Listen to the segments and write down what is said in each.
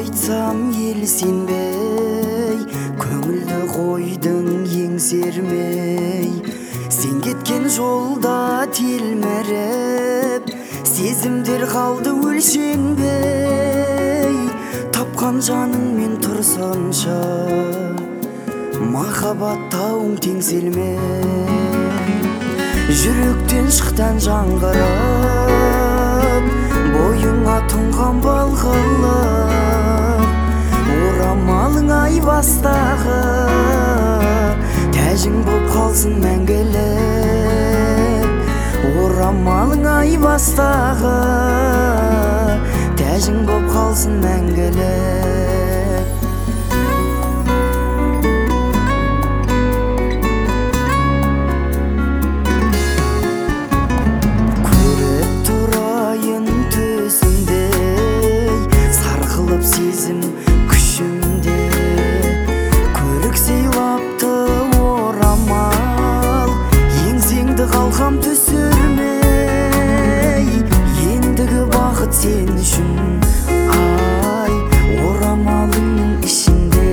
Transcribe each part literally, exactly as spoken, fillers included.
айтсам ел сенбей, көңілді қойдың еңсермей. Сен кеткен жолда телміріп, сезімдер қалды өлшенбей. Тапқан жаныңмен тұрсанша, махаббат тауың теңселмей. Жүректен шықтан жаңғырып, бойыңа тұнған балғылық. Орамалың айбастағы, тәжің боп қалсын мәңгілік. Орамалың айбастағы, тәжің боп қалсын мәңгілік. Сезім күшімде көрік сыйлапты орамал, еңсеңді қалқам түсірмей. Ендігі бақыт сен үшін, ай, орамалыңның ішінде.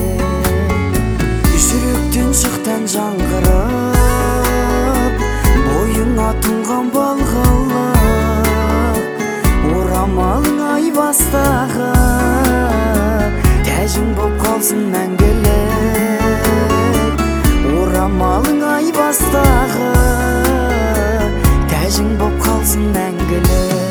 Жүректен шықтан жаңғырып, бойыңа тұнған балғылық. Орамалың айбастағы, тәжің боп қалсын мәңгілік. Орамалың айбастағы, тәжің боп қалсын мәңгілік.